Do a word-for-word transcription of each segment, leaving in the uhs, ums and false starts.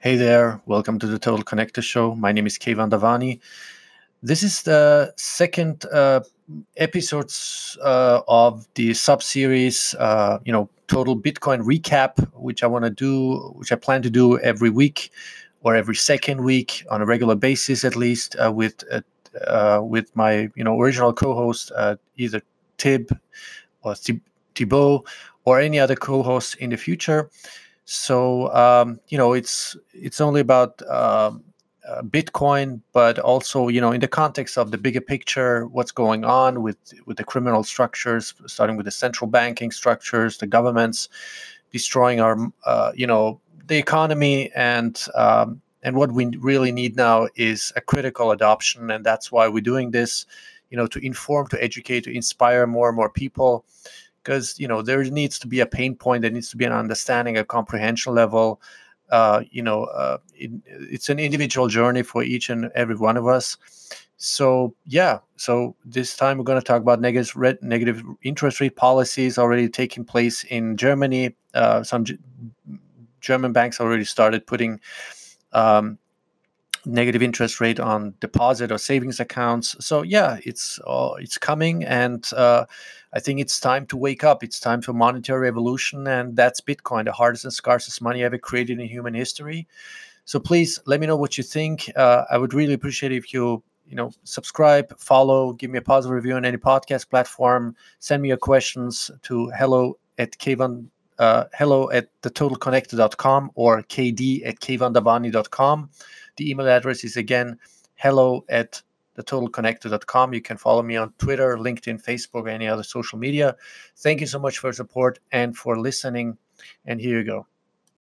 Hey there, welcome to the Total Connector Show. My name is Keyvan Davani. This is the second uh, episodes uh, of the sub-series, uh, you know, Total Bitcoin Recap, which I want to do, which I plan to do every week or every second week on a regular basis, at least, uh, with uh, uh, with my you know original co-host, uh, either Tib or Thib- Thibaut or any other co-hosts in the future. So um, you know, it's it's only about um, uh, Bitcoin, but also you know, in the context of the bigger picture, what's going on with with the criminal structures, starting with the central banking structures, the governments destroying our uh, you know the economy, and um, and what we really need now is a critical adoption, and that's why we're doing this, you know, to inform, to educate, to inspire more and more people because you know there needs to be a pain point, there needs to be an understanding, a comprehension level. Uh, you know, uh, it, it's an individual journey for each and every one of us. So yeah, so this time we're going to talk about negative red, negative interest rate policies already taking place in Germany. Uh, some G- German banks already started putting um, negative interest rate on deposit or savings accounts. So yeah, it's uh, it's coming, and uh, I think it's time to wake up. It's time for monetary revolution, and that's Bitcoin, the hardest and scarcest money ever created in human history. So please let me know what you think. Uh, I would really appreciate if you you know subscribe, follow, give me a positive review on any podcast platform. Send me your questions to hello at Keyvan. Uh, hello at the total connector dot com or k d at keyvan davani dot com. The email address is again hello at the total connector dot com. You can follow me on Twitter, LinkedIn, Facebook, or any other social media. Thank you so much for your support and for listening. And here you go.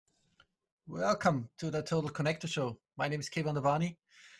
Welcome to the Total Connector Show. My name is Keyvan Davani.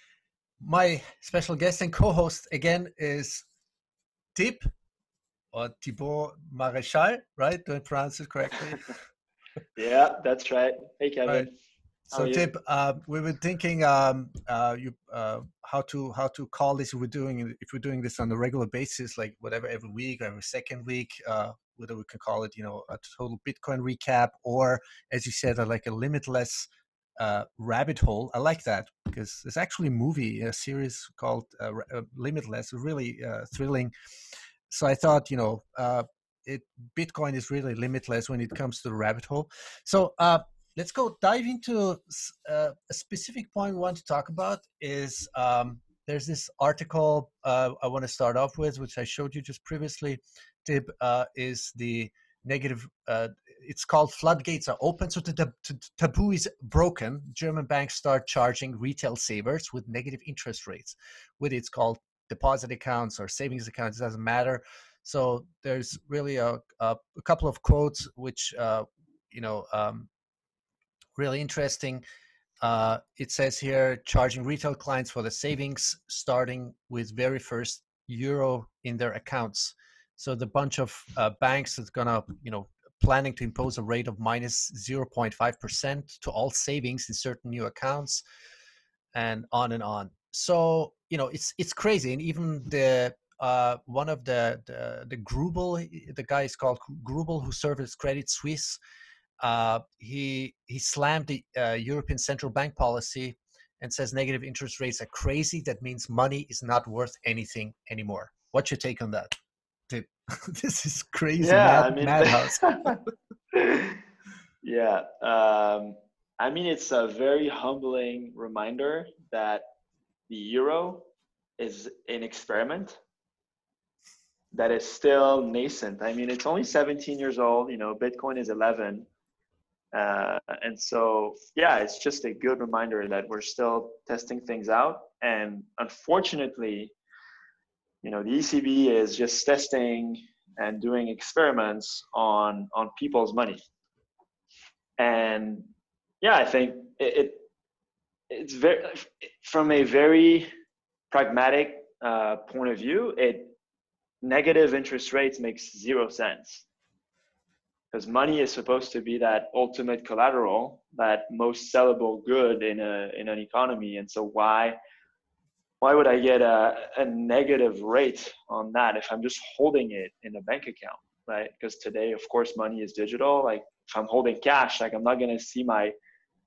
My special guest and co-host again is Tib or Thibaut Maréchal, right? Do I pronounce it correctly? Yeah, that's right. Hey, Kevin. Right. How So, are you? Tib, uh, we were thinking um, uh, you, uh, how to how to call this. If we're doing if we're doing this on a regular basis, like whatever, every week or every second week, uh, whether we can call it, you know, a total Bitcoin recap, or as you said, uh, like a limitless uh, rabbit hole. I like that because there's actually a movie, a series called uh, Ra- uh, Limitless, really uh, thrilling. So I thought, you know, uh, it Bitcoin is really limitless when it comes to the rabbit hole. So. Uh, let's go dive into uh, a specific point we want to talk about is um, there's this article uh, I want to start off with, which I showed you just previously. Tib, uh, is the negative, uh, it's called Floodgates Are Open. So the tab- taboo is broken. German banks start charging retail savers with negative interest rates. Whether it's called deposit accounts or savings accounts, it doesn't matter. So there's really a, a, a couple of quotes which, uh, you know, um, really interesting. Uh, it says here, charging retail clients for the savings starting with very first euro in their accounts. So the bunch of uh, banks that's gonna, you know, planning to impose a rate of minus zero point five percent to all savings in certain new accounts, and on and on. So you know, it's it's crazy, and even the uh, one of the the, the Grubel, the guy is called Grubel, who served as Credit Suisse. Uh, he he slammed the uh, European Central Bank policy and says negative interest rates are crazy. That means money is not worth anything anymore. What's your take on that? This is crazy, Yeah, mad I mean, madhouse. yeah. Um, I mean, it's a very humbling reminder that the euro is an experiment that is still nascent. I mean, it's only seventeen years old. You know, Bitcoin is eleven. Uh, and so, yeah, it's just a good reminder that we're still testing things out. And unfortunately, you know, the E C B is just testing and doing experiments on on people's money. And yeah, I think it, it it's very from a very pragmatic uh, point of view, it negative interest rates makes zero sense because money is supposed to be that ultimate collateral, that most sellable good in a in an economy. And so why why would I get a, a negative rate on that if I'm just holding it in a bank account, right? Because today, of course, money is digital. Like if I'm holding cash, like I'm not going to see my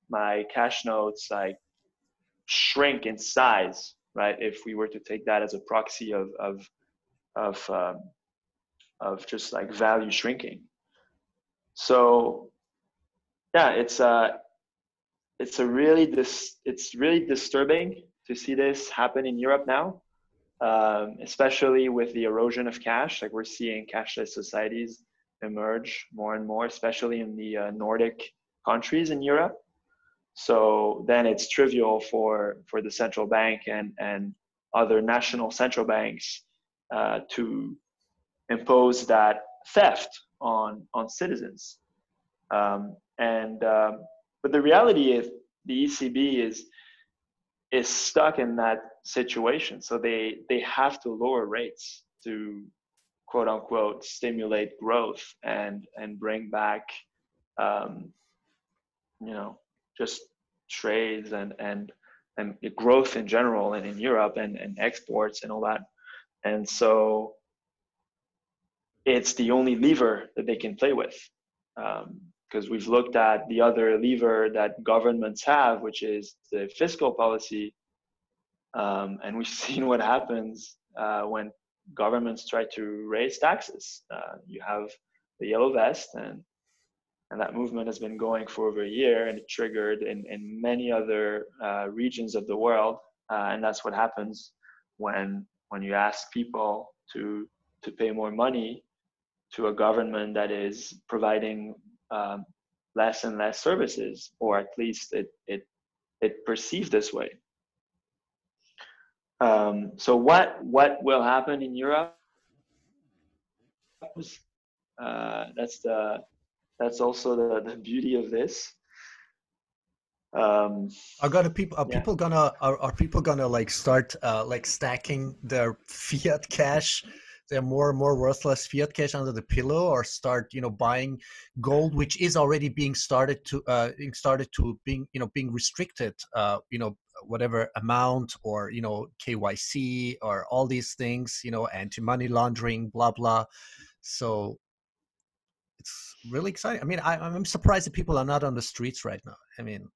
my cash notes like shrink in size, right? If we were to take that as a proxy of of of um, of just like value shrinking. So yeah, it's a it's a really dis it's really disturbing to see this happen in Europe now, um, especially with the erosion of cash. Like we're seeing cashless societies emerge more and more, especially in the uh, Nordic countries in Europe. So then it's trivial for for the central bank and and other national central banks uh, to impose that theft on on citizens. Um, and um, but the reality is the E C B is is stuck in that situation. So they they have to lower rates to quote unquote stimulate growth and and bring back um, you know just trades and and and growth in general and in Europe and, and exports and all that. And so it's the only lever that they can play with. Because um, we've looked at the other lever that governments have, which is the fiscal policy. Um, and we've seen what happens uh, when governments try to raise taxes. Uh, you have the yellow vest, and and that movement has been going for over a year, and it triggered in, in many other uh, regions of the world. Uh, and that's what happens when when you ask people to to pay more money to a government that is providing um, less and less services, or at least it it it perceived this way. Um, so what what will happen in Europe? Uh, that's the that's also the, the beauty of this. Um, are gonna people are yeah. people gonna are, are people gonna like start uh, like stacking their fiat cash, their more and more worthless fiat cash under the pillow, or start you know buying gold, which is already being started to uh, being started to being you know being restricted, uh, you know whatever amount, or you know K Y C or all these things, you know anti-money laundering, blah blah. So it's really exciting. I mean, I, I'm surprised that people are not on the streets right now. I mean.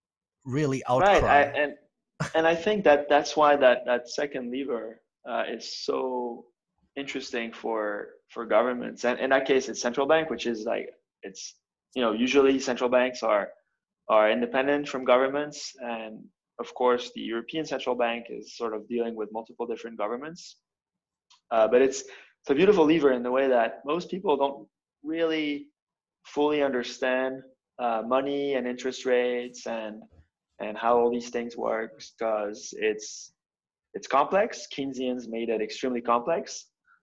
Really outcry. Right, I, and and I think that that's why that that second lever uh, is so interesting for for governments. And in that case, it's central bank, which is like it's you know usually central banks are are independent from governments, and of course the European Central Bank is sort of dealing with multiple different governments. Uh, but it's it's a beautiful lever in the way that most people don't really fully understand uh, money and interest rates and and how all these things work, because it's it's complex. Keynesians made it extremely complex,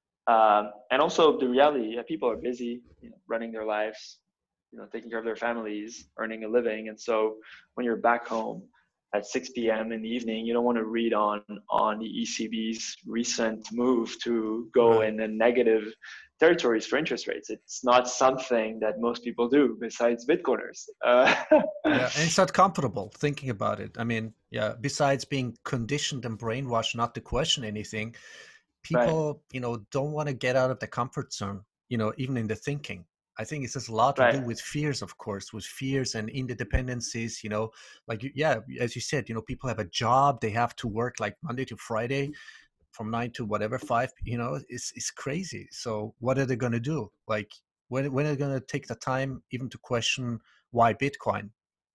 um, and also the reality: yeah, people are busy, you know, running their lives, you know, taking care of their families, earning a living, and so when you're back home at six p m in the evening, you don't want to read on on the E C B's recent move to go right. in the negative territories for interest rates. It's not something that most people do besides Bitcoiners. Uh, yeah, and it's not comfortable thinking about it. I mean, yeah, besides being conditioned and brainwashed not to question anything, people, right. you know, don't want to get out of the comfort zone, you know, even in the thinking. I think it has a lot to right. do with fears, of course, with fears and interdependencies, you know, like, yeah, as you said, you know, people have a job, they have to work like Monday to Friday from nine to whatever, five, you know, it's, it's crazy. So what are they going to do? Like, when, when are they going to take the time even to question why Bitcoin?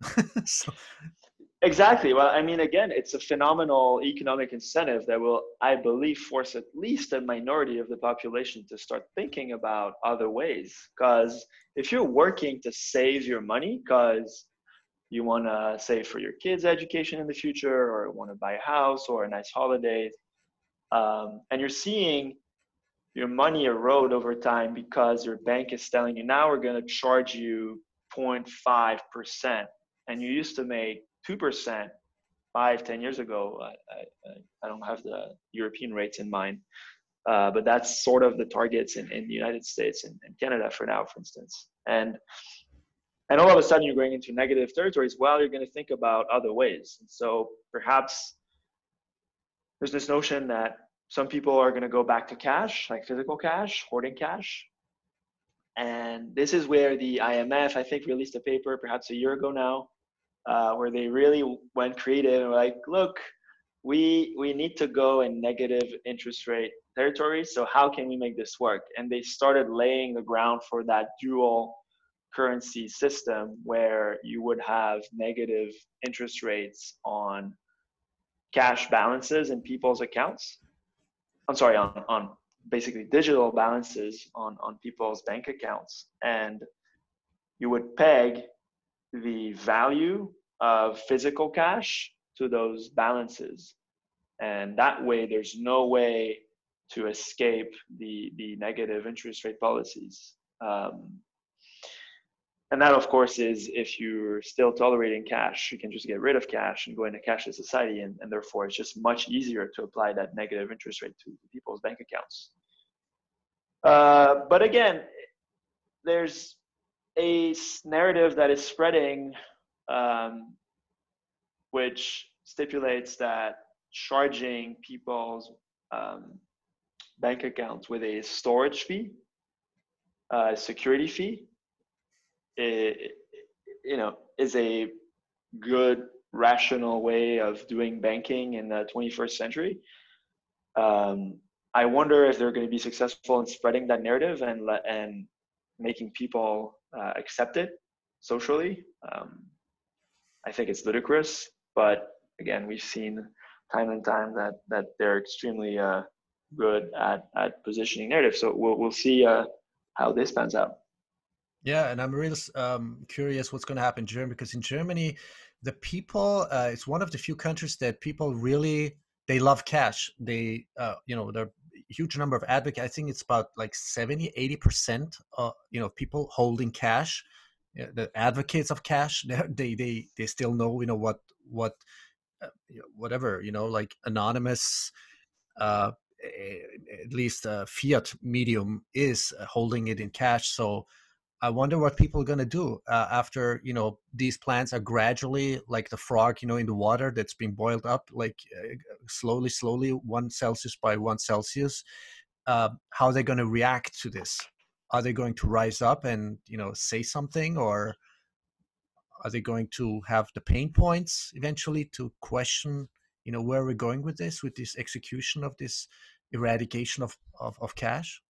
so. Exactly. Well, I mean, again, it's a phenomenal economic incentive that will, I believe, force at least a minority of the population to start thinking about other ways. Because if you're working to save your money because you want to save for your kids' education in the future, or want to buy a house or a nice holiday, um, and you're seeing your money erode over time because your bank is telling you, now we're going to charge you zero point five percent, and you used to make two percent five, ten years ago. I, I, I don't have the European rates in mind, uh, but that's sort of the targets in, in the United States and, and Canada for now, for instance. And and all of a sudden you're going into negative territories. Well, you're going to think about other ways. And so perhaps there's this notion that some people are going to go back to cash, like physical cash, hoarding cash. And this is where the I M F, I think, released a paper perhaps a year ago now, uh, where they really went creative and were like, look, we we need to go in negative interest rate territory. So how can we make this work? And they started laying the ground for that dual currency system where you would have negative interest rates on cash balances in people's accounts. I'm sorry, on, on basically digital balances on, on people's bank accounts. And you would peg the value of physical cash to those balances. And that way, there's no way to escape the, the negative interest rate policies. Um, and that, of course, is if you're still tolerating cash, you can just get rid of cash and go into cashless society. And, and therefore, it's just much easier to apply that negative interest rate to people's bank accounts. Uh, but again, there's a narrative that is spreading, um, which stipulates that charging people's um, bank accounts with a storage fee, a security fee, it, you know, is a good, rational way of doing banking in the twenty-first century. Um, I wonder if they're going to be successful in spreading that narrative and and making people uh, accept it socially. Um, I think it's ludicrous, but again, we've seen time and time that that they're extremely uh, good at at positioning narrative. So we'll we'll see uh, how this pans out. Yeah, and I'm really um, curious what's going to happen in Germany, because in Germany, the people, uh, it's one of the few countries that people really, they love cash. They, uh, you know, there are a huge number of advocates. I think it's about like seventy, eighty percent, uh, you know, people holding cash, uh, the advocates of cash, they, they, they still know, you know, what, what, uh, whatever, you know, like anonymous, uh, at least uh, fiat medium is uh, holding it in cash. So I wonder what people are going to do uh, after, you know, these plants are gradually like the frog, you know, in the water that's being boiled up, like uh, slowly, slowly, one Celsius by one Celsius. Uh, how are they going to react to this? Are they going to rise up and, you know, say something, or are they going to have the pain points eventually to question, you know, where we're going with this, with this execution of this eradication of, of, of cash?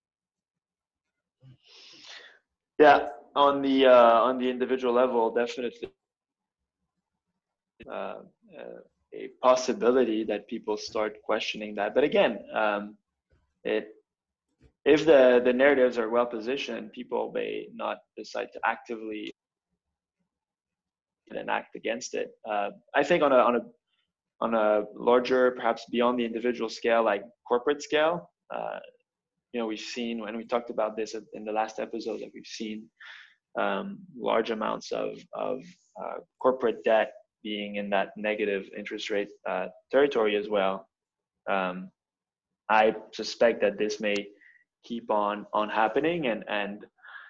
Yeah, on the uh, on the individual level, definitely uh, uh, a possibility that people start questioning that. But again, um, it if the the narratives are well positioned, people may not decide to actively enact against it. Uh, I think on a on a on a larger, perhaps beyond the individual scale, like corporate scale. Uh, you know, we've seen, and we talked about this in the last episode, that we've seen um, large amounts of, of uh, corporate debt being in that negative interest rate uh, territory as well. Um, I suspect that this may keep on on happening, and and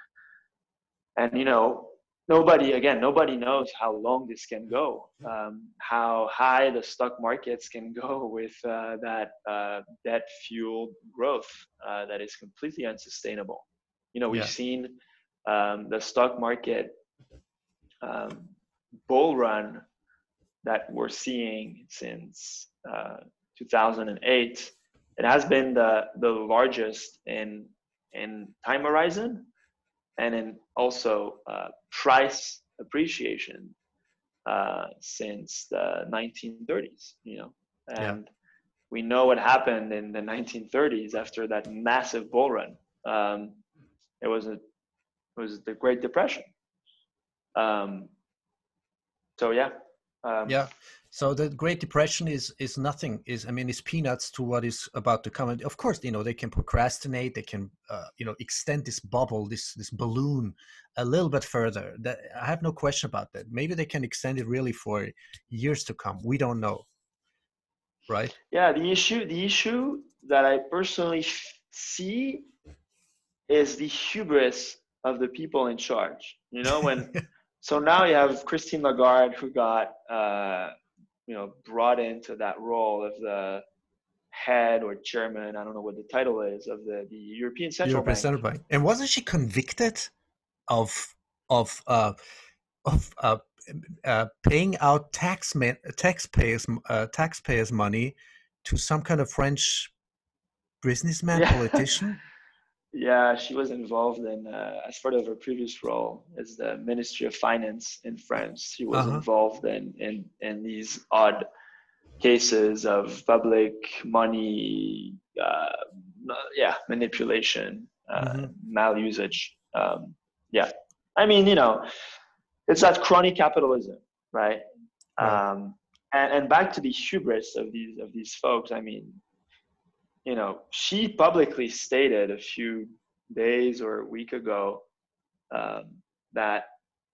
and you know, nobody again nobody knows how long this can go, um, how high the stock markets can go with uh, that uh, debt fueled growth uh, that is completely unsustainable. You know, we've yeah. seen um, the stock market um, bull run that we're seeing since uh, two thousand eight. It has been the the largest in in time horizon, and in also uh, price appreciation uh, since the nineteen thirties, you know, and yeah. we know what happened in the nineteen thirties after that massive bull run. Um, it was a, it was the Great Depression. Um, so yeah. Um, yeah. So the Great Depression is is nothing. Is I mean, it's peanuts to what is about to come. And of course, you know, they can procrastinate. They can, uh, you know, extend this bubble, this this balloon, a little bit further. That I have no question about that. Maybe they can extend it really for years to come. We don't know, right? Yeah. The issue, the issue that I personally see is the hubris of the people in charge. You know, when so now you have Christine Lagarde, who got. Uh, you know, brought into that role of the head or chairman, I don't know what the title is, of the, the European Central European Bank. Central Bank. And wasn't she convicted of of uh, of uh, uh, paying out tax man, taxpayers uh, taxpayers money to some kind of French businessman, Yeah. politician. Yeah, she was involved in, uh, as part of her previous role as the Ministry of Finance in France. She was Uh-huh. involved in, in, in these odd cases of public money, uh, yeah, manipulation, uh, Mm-hmm. malusage. Um, yeah, I mean, you know, it's that crony capitalism, right? Right. Um, and, and back to the hubris of these of these folks. I mean, you know, she publicly stated a few days or a week ago um, that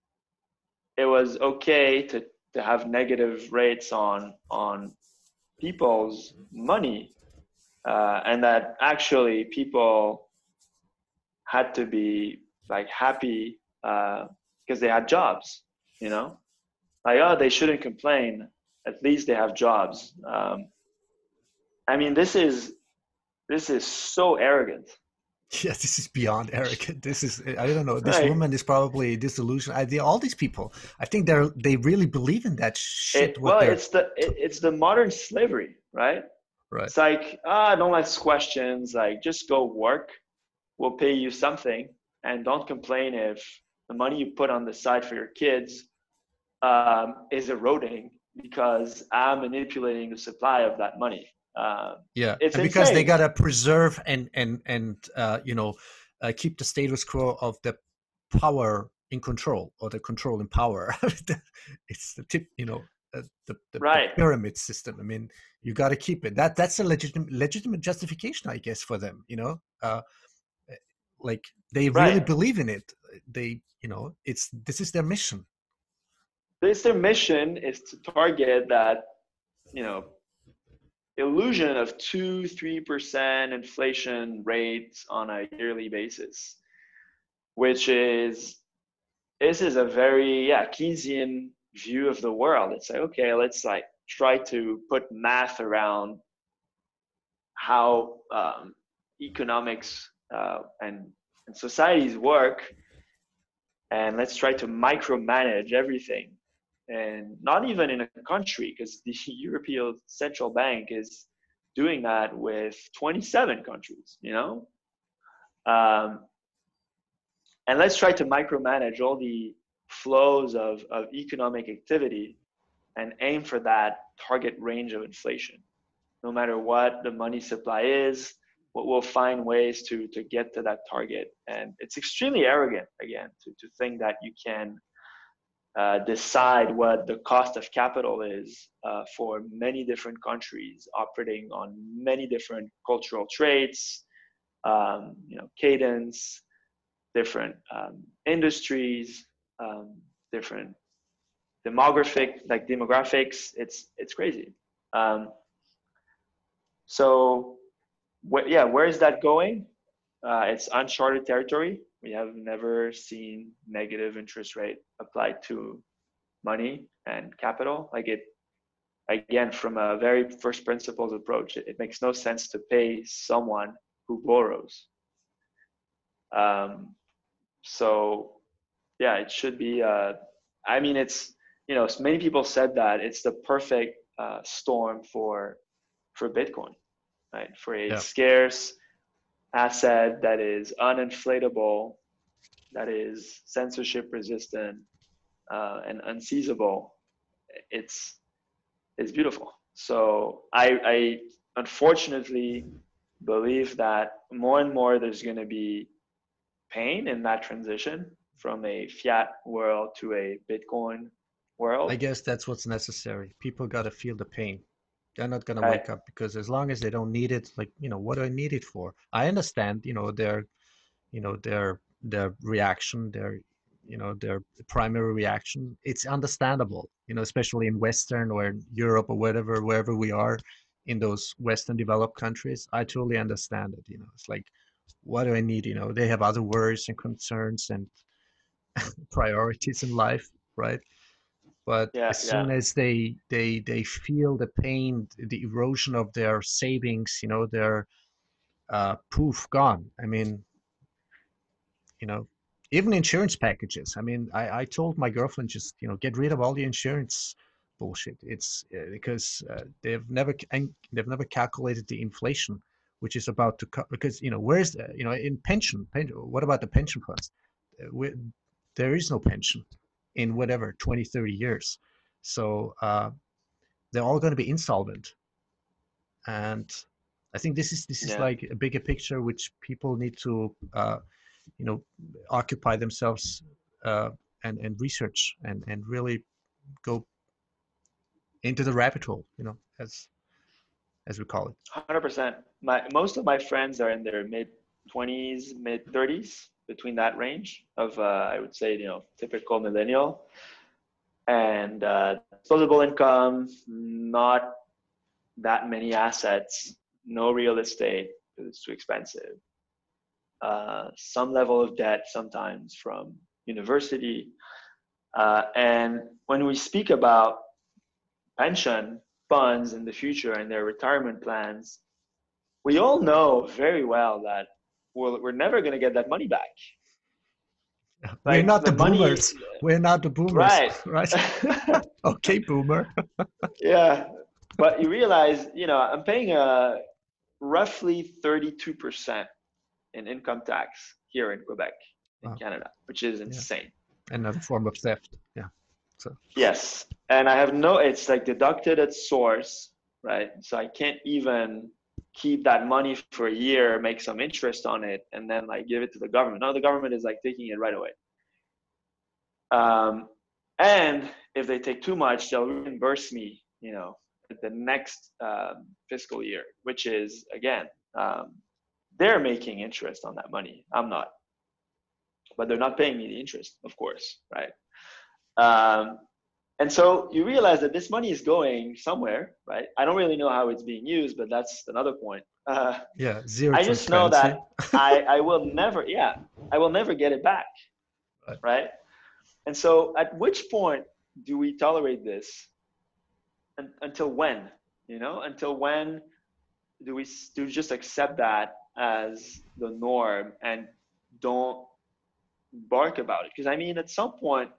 it was okay to to have negative rates on on people's money, uh, and that actually people had to be like happy because uh, they had jobs, you know, like, oh, they shouldn't complain, at least they have jobs. um, I mean, this is this is so arrogant. Yeah, this is beyond arrogant. This is, I don't know. This Like, woman is probably disillusioned. I, they, all these people, I think they're they really believe in that shit. it What well they're it's the t- it, it's the modern slavery, right? right. It's like, ah, don't ask questions, like just go work, we'll pay you something, and don't complain if the money you put on the side for your kids um, is eroding because I'm manipulating the supply of that money. Uh, Yeah, it's and because they insane. gotta preserve and and and uh, you know uh, keep the status quo of the power in control or the control in power. It's the tip, you know, uh, the, the the Right, pyramid system. I mean, you got to keep it. That that's a legitimate legitimate justification, I guess, for them. You know, uh, like they really right. believe in it. They, you know, it's this is their mission. This their mission is to target that, you know, illusion of two, three percent inflation rates on a yearly basis, which is this is a very, yeah, Keynesian view of the world. It's like, okay, let's like try to put math around how um, economics uh, and, and societies work, and let's try to micromanage everything. And not even in a country, because the European Central Bank is doing that with twenty-seven countries, you know? Um, and let's try to micromanage all the flows of, of economic activity and aim for that target range of inflation. No matter what the money supply is, we'll find ways to, to get to that target. And it's extremely arrogant, again, to, to think that you can uh, decide what the cost of capital is uh, for many different countries operating on many different cultural traits, um, you know, cadence, different um, industries, um, different demographic, like demographics. It's it's crazy. Um, so, wh- yeah, where is that going? Uh, it's uncharted territory. We have never seen negative interest rate applied to money and capital. Like it, again, from a very first principles approach, it, it makes no sense to pay someone who borrows. Um, so yeah, it should be. Uh, I mean, it's, you know, many people said that it's the perfect uh, storm for for Bitcoin, right? For a Yeah. scarce asset that is uninflatable, that is censorship resistant, uh, and unseizable. It's it's beautiful. So I, I unfortunately believe that more and more there's going to be pain in that transition from a fiat world to a Bitcoin I world. guess that's what's necessary. People got to feel the pain. They're not gonna Right. wake up because as long as they don't need it, like, you know, what do I need it for? I understand, you know, their, you know, their their reaction, their, you know, their primary reaction. It's understandable, you know, especially in Western or in Europe or whatever, wherever we are in those Western developed countries. I totally understand it. You know, it's like, what do I need? You know, they have other worries and concerns and priorities in life, right? But Yeah. as Yeah. soon as they they they feel the pain, the erosion of their savings, you know, they're uh, poof, gone. I mean, you know, even insurance packages. I mean, I, I told my girlfriend, just, you know, get rid of all the insurance bullshit. It's uh, because uh, they've never and they've never calculated the inflation, which is about to cut. Because, you know, where's the, you know, in pension, pen, what about the pension funds? Uh, we, there is no pension in whatever twenty, thirty years. So uh, they're all going to be insolvent. And I think this is this is Yeah, like a bigger picture which people need to uh, you know occupy themselves uh, and and research and and really go into the rabbit hole, you know, as as we call it. one hundred percent. My most of my friends are in their mid twenties, mid thirties, between that range of uh, I would say, you know, typical millennial, and uh, disposable income, not that many assets, no real estate because it's too expensive. Uh, some level of debt sometimes from university. Uh, and when we speak about pension funds in the future and their retirement plans, we all know very well that we're, we're never going to get that money back. We're Like not the the money, boomers. We're not the boomers, right? right? Okay, boomer. Yeah, but you realize, you know, I'm paying a roughly thirty-two percent in income tax here in Quebec, in Wow. Canada, which is Yeah. insane. Another form of theft. Yeah. So Yes, and I have no, it's like deducted at source, right? So I can't even keep that money for a year, make some interest on it, and then like give it to the government. No, the government is like taking it right away. Um, and if they take too much, they'll reimburse me, you know, the next um, fiscal year, which is again, um, they're making interest on that money. I'm not, but they're not paying me the interest, of course, right? Um, and so you realize that this money is going somewhere, right? I don't really know how it's being used, but that's another point. Uh, yeah, zero I just know transparency. that I, I will never, yeah, I will never get it back, Right. right? And so at which point do we tolerate this? And, until when, you know, until when do we do we just accept that as the norm and don't bark about it? Because I mean, at some point,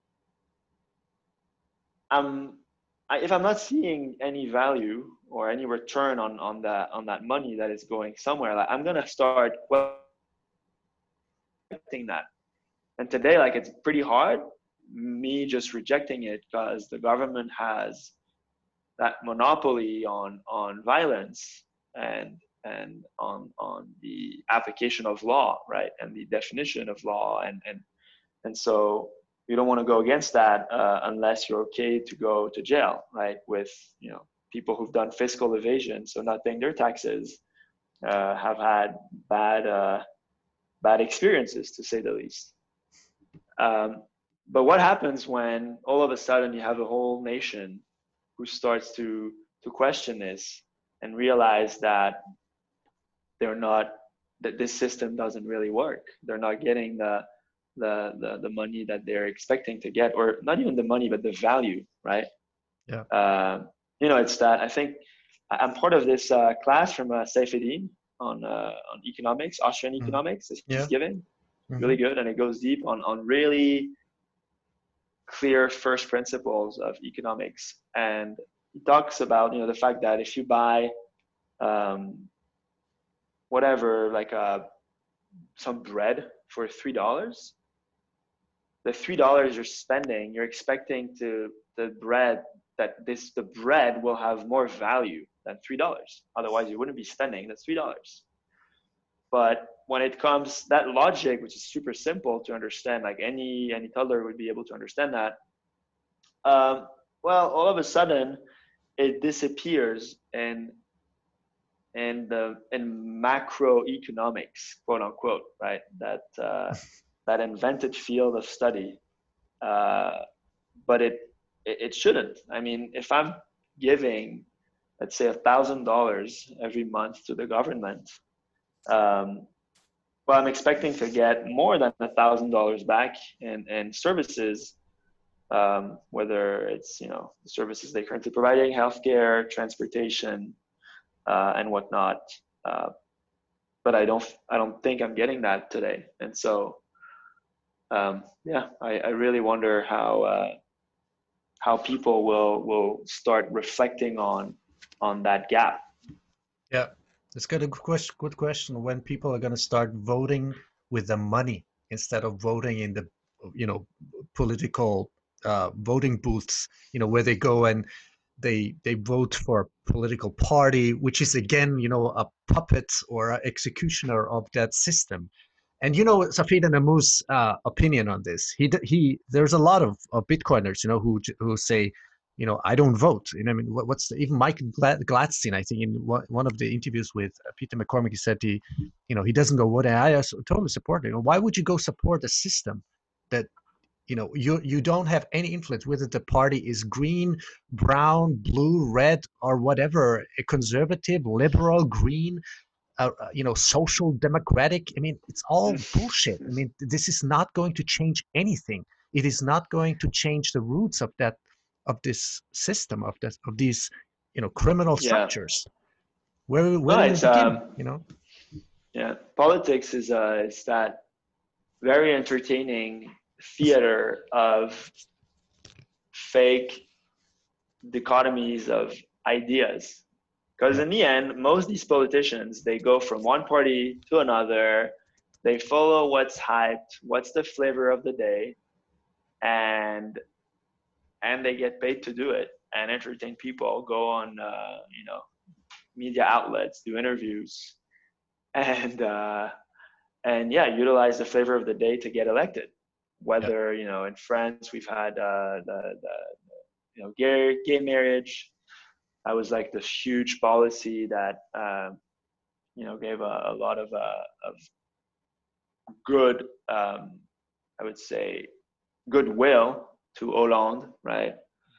I'm, I, if I'm not seeing any value or any return on on that on that money that is going somewhere, like I'm gonna start questioning that. And today, like it's pretty hard, me just rejecting it because the government has that monopoly on on violence and and on on the application of law, right, and the definition of law, and and and so you don't want to go against that uh, unless you're okay to go to jail, right, with, you know, people who've done fiscal evasion, so not paying their taxes, uh, have had bad uh, bad experiences, to say the least. Um, but what happens when all of a sudden you have a whole nation who starts to to question this and realize that they're not, that this system doesn't really work. They're not getting the the the, the money that they're expecting to get, or not even the money, but the value, right? Yeah. Uh, you know, it's that I think I'm part of this uh, class from uh, Saifedean on uh, on economics, Austrian Mm-hmm. economics that he's Yeah. giving. Mm-hmm. Really good, and it goes deep on on really clear first principles of economics. And he talks about, you know, the fact that if you buy um, whatever, like uh, some bread for three dollars, the three dollars you're spending, you're expecting to the bread that this the bread will have more value than three dollars. Otherwise, you wouldn't be spending that three dollars. But when it comes, that logic, which is super simple to understand, like any any toddler would be able to understand that. Um, well, all of a sudden, it disappears in in the in macroeconomics, quote unquote, right? That uh, that invented field of study. Uh, but it, it it shouldn't. I mean, if I'm giving, let's say, a thousand dollars every month to the government, um, well, I'm expecting to get more than a thousand dollars back in in services. Um, whether it's, you know, the services they're currently providing, healthcare, transportation, uh, and whatnot. Uh, but I don't I don't think I'm getting that today. And so um, yeah, I, I really wonder how uh, how people will will start reflecting on on that gap. Yeah, it's good. A good question. Good question. When people are going to start voting with the money instead of voting in the, you know, political uh, voting booths. You know, where they go and they they vote for a political party, which is again, you know, a puppet or an executioner of that system. And you know, Safid Namu's uh, opinion on this. He he. There's a lot of, of Bitcoiners, you know, who who say, you know, I don't vote. You know, I mean, what, what's the, even Mike Gladstein, I think, in one of the interviews with Peter McCormick, he said he, you know, he doesn't go vote. And I totally support it. You know, why would you go support a system that, you know, you you don't have any influence whether the party is green, brown, blue, red, or whatever, a conservative, liberal, green, uh, you know, social democratic. I mean, it's all bullshit. I mean, this is not going to change anything. It is not going to change the roots of that, of this system, of this, of these, you know, criminal structures. Yeah. Where where No, do we it's begin? um, You know. yeah, politics is uh, is that very entertaining theater of fake dichotomies of ideas. Because Yeah. in the end, most of these politicians, they go from one party to another, they follow what's hyped, what's the flavor of the day, and and they get paid to do it and entertain people, go on uh, you know, media outlets, do interviews, and uh, and yeah, utilize the flavor of the day to get elected. Yeah. Whether, you know, in France we've had uh, the, the you know, gay gay marriage. That was like this huge policy that uh, you know, gave a, a lot of uh, of good, um, I would say, goodwill to Hollande, right?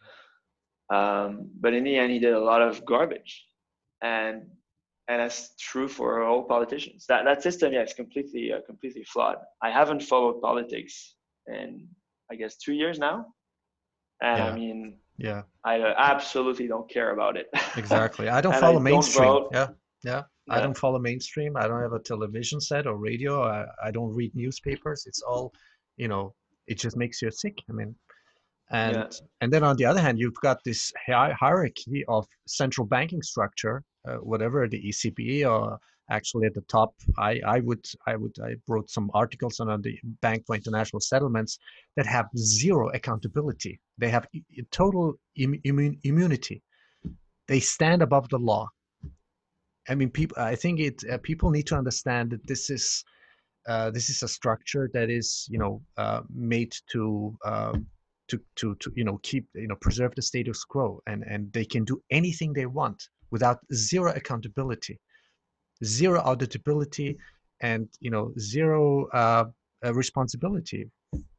Um, but in the end, he did a lot of garbage, and and that's true for all politicians. That that system, yeah, is completely uh, completely flawed. I haven't followed politics in, I guess, two years now, and I Yeah. mean, Yeah. I uh, absolutely don't care about it. Exactly. I don't And I follow don't mainstream. vote. Yeah. Yeah. I Yeah, don't follow mainstream. I don't have a television set or radio. I, I don't read newspapers. It's all, you know, it just makes you sick. I mean, and yeah, and then on the other hand, you've got this hi- hierarchy of central banking structure, uh, whatever the E C B, or actually at the top, I I would I would I wrote some articles on the Bank for International Settlements that have zero accountability. They have i- i- total Im- immun- immunity. They stand above the law. I mean, people. I think it. Uh, people need to understand that this is uh, this is a structure that is, you know, uh, made to, um, to to to you know, keep, you know, preserve the status quo, and and they can do anything they want without zero accountability, zero auditability, and, you know, zero uh, uh, responsibility.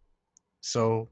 So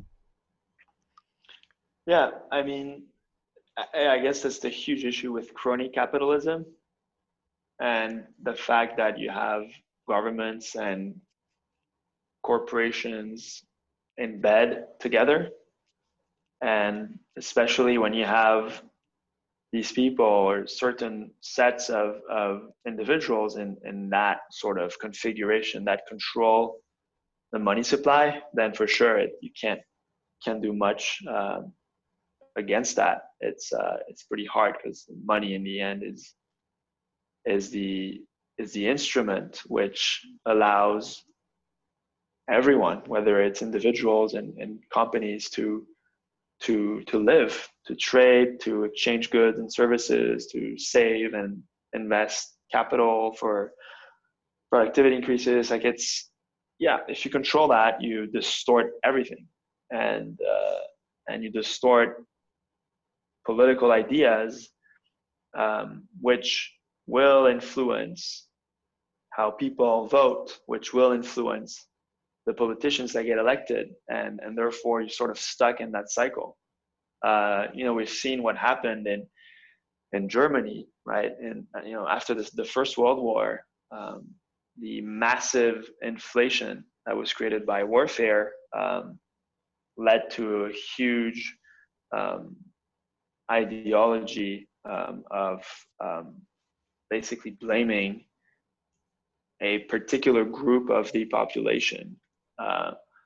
yeah. I mean, I, I guess that's the huge issue with crony capitalism, and the fact that you have governments and corporations in bed together, and especially when you have these people or certain sets of, of individuals in, in that sort of configuration that control the money supply, then for sure it, you can't can't do much um, against that. It's uh, it's pretty hard because money in the end is is the is the instrument which allows everyone, whether it's individuals and, and companies, to to to live, to trade, to exchange goods and services, to save and invest capital for productivity increases. Like, it's, yeah, if you control that, you distort everything, and uh, and you distort political ideas, um, which will influence how people vote, which will influence the politicians that get elected, and and therefore you're sort of stuck in that cycle. Uh, you know, we've seen what happened in in Germany, right? And you know, after this, the First World War, um, the massive inflation that was created by warfare um, led to a huge um, ideology um, of um, basically blaming a particular group of the population uh,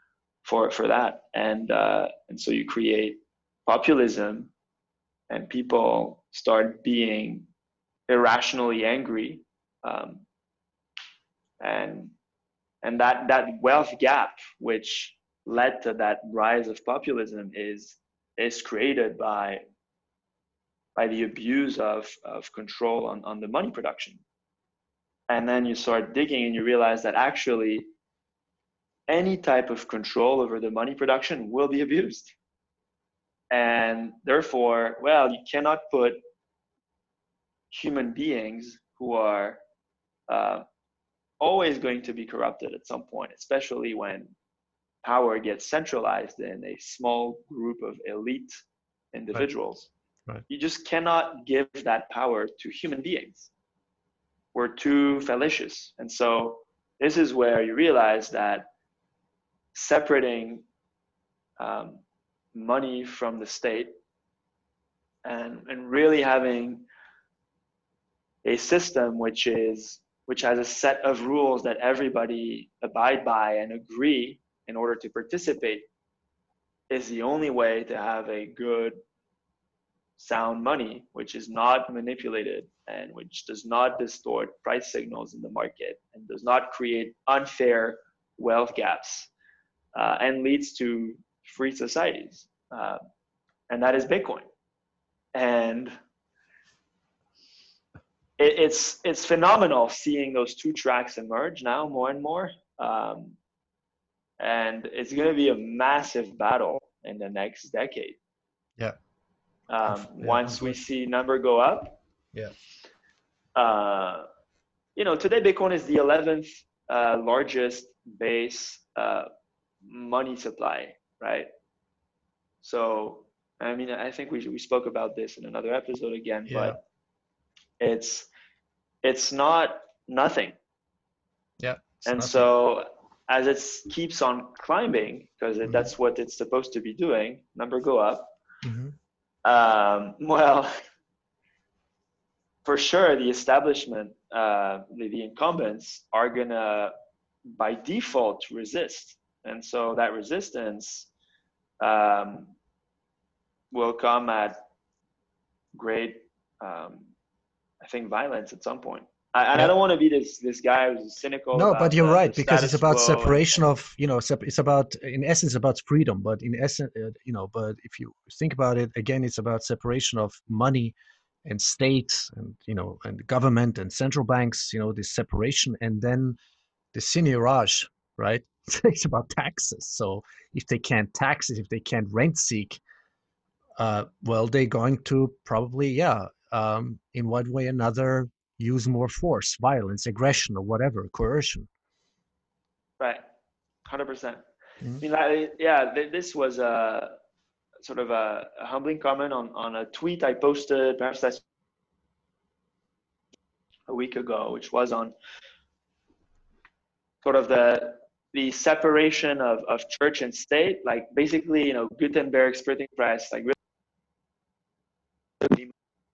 for for that, and uh, and so you create populism, and people start being irrationally angry, um, and and that that wealth gap, which led to that rise of populism, is is created by by the abuse of of control on on the money production. And then you start digging and you realize that actually any type of control over the money production will be abused. And therefore, well, you cannot put human beings who are uh, always going to be corrupted at some point, especially when power gets centralized in a small group of elite individuals. Right. Right. You just cannot give that power to human beings. We're too fallacious. And so this is where you realize that separating um, money from the state and, and really having a system which is which has a set of rules that everybody abide by and agree in order to participate is the only way to have a good, sound money, which is not manipulated and which does not distort price signals in the market and does not create unfair wealth gaps, uh, and leads to free societies. Uh, and that is Bitcoin. And it, it's it's phenomenal seeing those two tracks emerge now more and more. Um, and it's going to be a massive battle in the next decade. Yeah. Um, yeah once we see number go up. Yeah. Uh, you know, today Bitcoin is the eleventh uh, largest base uh, money supply, right? So, I mean, I think we we spoke about this in another episode again, yeah. but it's it's not nothing. Yeah. And nothing. so as it keeps on climbing, because mm-hmm. that's what it's supposed to be doing, number go up. Mm-hmm. Um, well, for sure, the establishment, uh, the, the incumbents are gonna, by default, resist. And so that resistance um, will come at great, um, I think, violence at some point. I, and yeah. I don't want to be this this guy who's cynical. No, about but you're the, right, the because it's about separation and, of, you know, it's about, in essence, about freedom. But in essence, uh, you know, but if you think about it, again, it's about separation of money and states and, you know, and government and central banks, you know, this separation. And then the seigniorage, right? It's about taxes. So if they can't tax it, if they can't rent seek, uh, well, they're going to probably, yeah, um, in one way or another, use more force, violence, aggression, or whatever, coercion. Right, one hundred percent. Mm-hmm. I mean, like, yeah, th- this was a sort of a, a humbling comment on, on a tweet I posted, perhaps that's a week ago, which was on sort of the the separation of, of church and state, like basically, you know, Gutenberg's printing press, like really.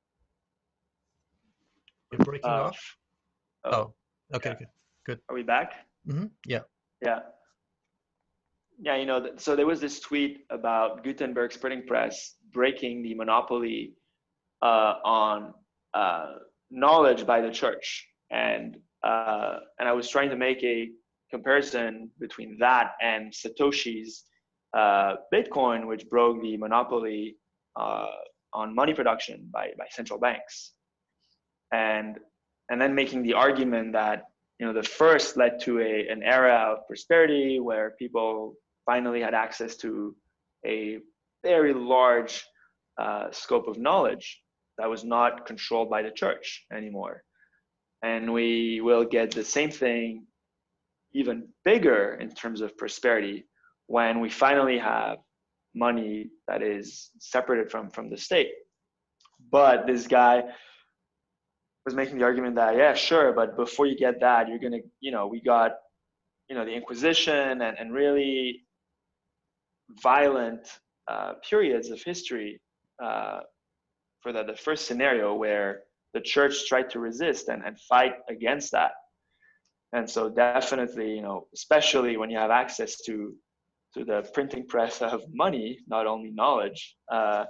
You're breaking uh, off. Oh, oh okay, yeah. good, good. Are we back? Mm-hmm. Yeah. Yeah. Yeah, you know, so there was this tweet about Gutenberg's printing press breaking the monopoly uh, on uh, knowledge by the church, and uh, and I was trying to make a comparison between that and Satoshi's uh, Bitcoin, which broke the monopoly uh, on money production by by central banks, and and then making the argument that, you know, the first led to a an era of prosperity where people finally had access to a very large uh, scope of knowledge that was not controlled by the church anymore. And we will get the same thing, even bigger in terms of prosperity, when we finally have money that is separated from, from the state. But this guy was making the argument that, yeah, sure, but before you get that, you're gonna, you know, we got, you know, the Inquisition and, and really violent uh, periods of history uh, for the, the first scenario where the church tried to resist and, and fight against that. And so definitely, you know, especially when you have access to to the printing press of money, not only knowledge, uh,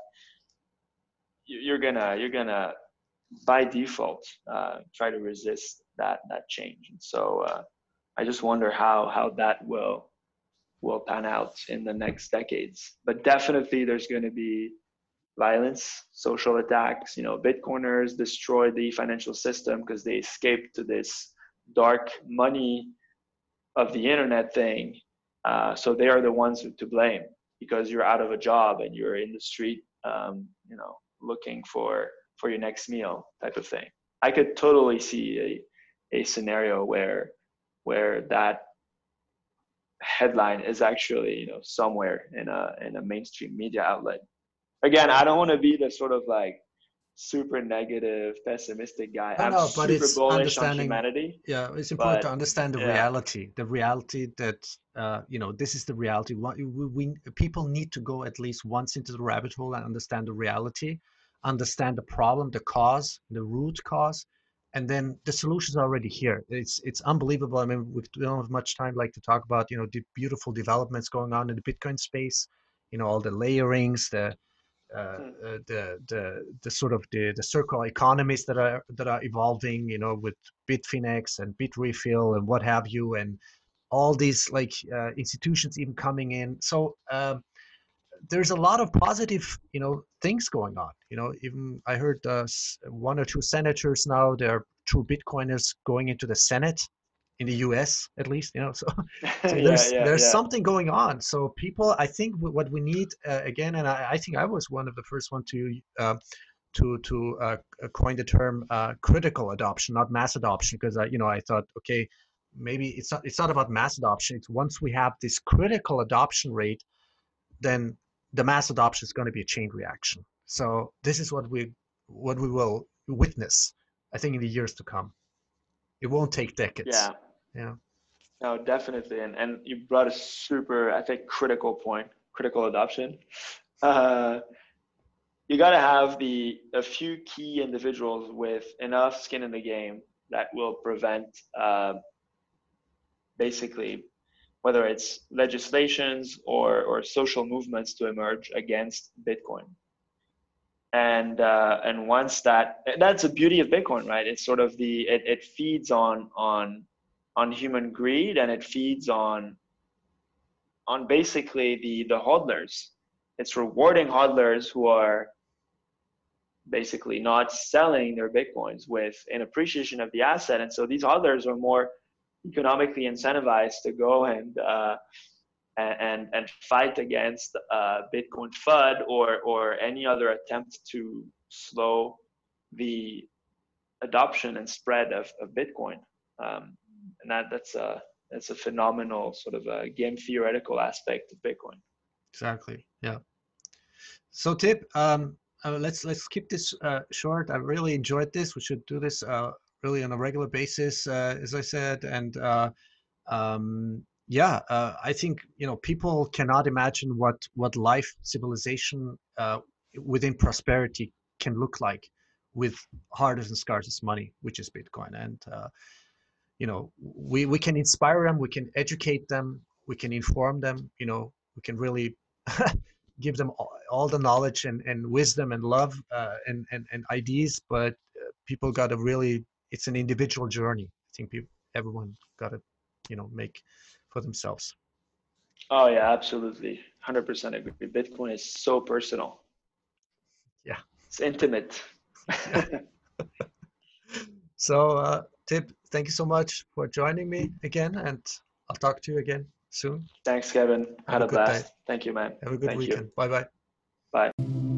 you're gonna you're gonna by default uh, try to resist that that change. And so uh, I just wonder how how that will will pan out in the next decades. But definitely there's going to be violence, social attacks. You know, Bitcoiners destroyed the financial system because they escaped to this dark money of the internet thing. Uh, so they are the ones to blame because you're out of a job and you're in the street, um, you know, looking for for your next meal type of thing. I could totally see a a scenario where where that headline is actually, you know, somewhere in a in a mainstream media outlet. Again, I don't want to be the sort of like super negative, pessimistic guy. No, I'm no, but super it's bullish on understanding. humanity. Yeah, it's important But to understand the yeah, reality. The reality that uh, you know, this is the reality. What we, we people need to go at least once into the rabbit hole and understand the reality, understand the problem, the cause, the root cause, and then the solutions are already here. It's it's unbelievable. I mean, we don't have much time like to talk about, you know, the beautiful developments going on in the Bitcoin space. You know, all the layerings, the uh, hmm. uh, the the the sort of the the circular economies that are that are evolving, you know, with Bitfinex and Bitrefill and what have you, and all these like uh, institutions even coming in. So um, there's a lot of positive, you know, things going on. You know, even I heard uh, one or two senators now, they're true Bitcoiners going into the Senate in the U S at least, you know. So, so yeah, there's yeah, there's yeah. something going on. So people, I think what we need uh, again, and I, I think I was one of the first one to uh, to to uh, coin the term uh, critical adoption, not mass adoption, because I, you know, I thought, okay, maybe it's not it's not about mass adoption. It's once we have this critical adoption rate, then the mass adoption is going to be a chain reaction. So this is what we what we will witness, I think, in the years to come. It won't take decades. Yeah. Yeah. No, definitely. And and you brought a super, I think, critical point, critical adoption. Uh, you got to have the a few key individuals with enough skin in the game that will prevent uh, basically whether it's legislations or or social movements to emerge against Bitcoin. And uh, and once that that's the beauty of Bitcoin, right? It's sort of the it, it feeds on on on human greed, and it feeds on on basically the the hodlers. It's rewarding hodlers who are basically not selling their Bitcoins with an appreciation of the asset. And so these hodlers are more economically incentivized to go and uh, and and fight against uh, Bitcoin FUD or or any other attempt to slow the adoption and spread of, of Bitcoin. Um, and that that's a that's a phenomenal sort of a game theoretical aspect of Bitcoin. Exactly. Yeah. So Tip, um, uh, let's let's keep this uh, short. I really enjoyed this. We should do this uh, really on a regular basis, uh, as I said. And uh, um, yeah, uh, I think, you know, people cannot imagine what what life civilization uh, within prosperity can look like with hardest and scarcest money, which is Bitcoin. And uh, you know, we we can inspire them, we can educate them, we can inform them. You know, we can really give them all, all the knowledge and, and wisdom and love uh, and, and and ideas. But uh, people got to really, it's an individual journey. I think people, everyone got to, you know, make for themselves. Oh yeah, absolutely, one hundred percent agree. Bitcoin is so personal. Yeah, it's intimate. So uh, Tip, thank you so much for joining me again, and I'll talk to you again soon. Thanks, Kevin. Have Had a a good blast. day. Thank you, man. Have a good Thank weekend. you. Bye bye. Bye.